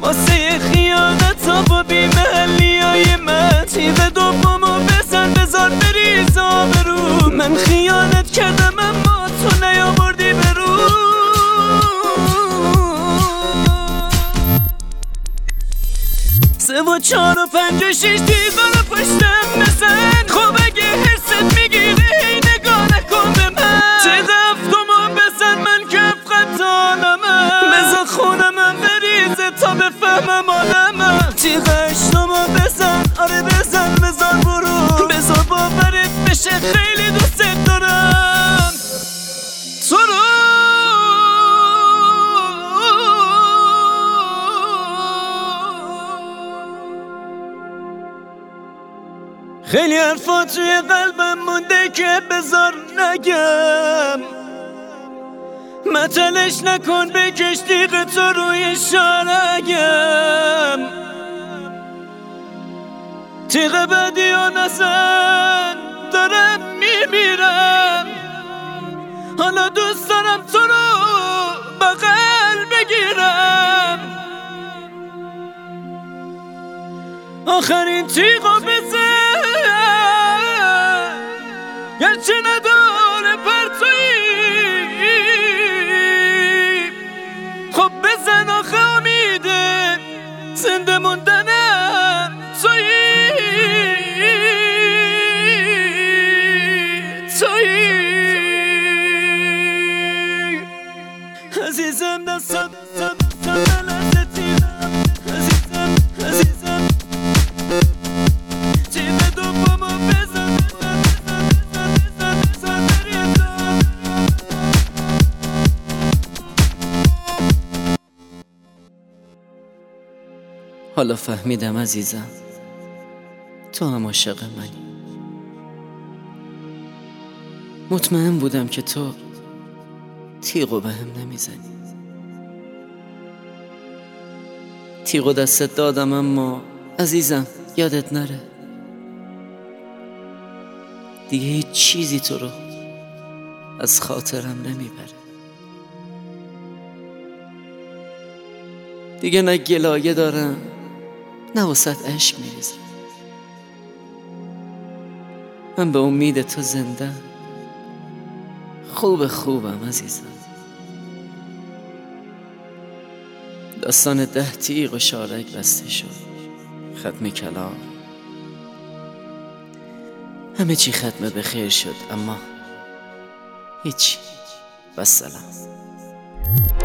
واسه خیانت ها و بیمحلی های من تیغ دومو بزن بذار بریز آبرو. من خیانت کردم اما تو نیاوردی برو. سه و چهار و پنج و شش تیغا رو پشتم بزن. خب اگه حست میگیره هی نگاه نکن به من. تیغ هفتمو بزن من کف قطعانمم. بزن خونمم بریزه تا بفهمم آدمم. تیغ هشتمو بزن آره بزن بزار برو. بزار باورت بشه خیلی دوست دارم تو رو. خیلی حرفا توی قلبم مونده که بذار نگم. متلش نکن بکش تیغ تو روی شارگم. تیغ بدی و نزن دارم میمیرم. حالا دوست دارم تو رو بغل بگیرم. آخرین تیغو بزن گرچه نداره پرتویی. خب بزن آخه امیده زنده موندنم تویی عزیزم. دستم لحظه تیغم عزیزم عزیزم. تیغ دومو بزن حالا فهمیدم عزیزم تو هم عاشق منی. مطمئن بودم که تو تیغو بهم نمیزنی. تیغو دستت دادم اما عزیزم یادت نره دیگه هیچ چیزی تو رو از خاطرم نمیبره. دیگه نه گلایه دارم نه واسط عشق میریزم. من به امید تو زنده خوبم عزیزم. داستان 10 تیغ و شارک بسته شد. ختم کلام همه چی ختم به خیر شد اما هیچی. و سلام.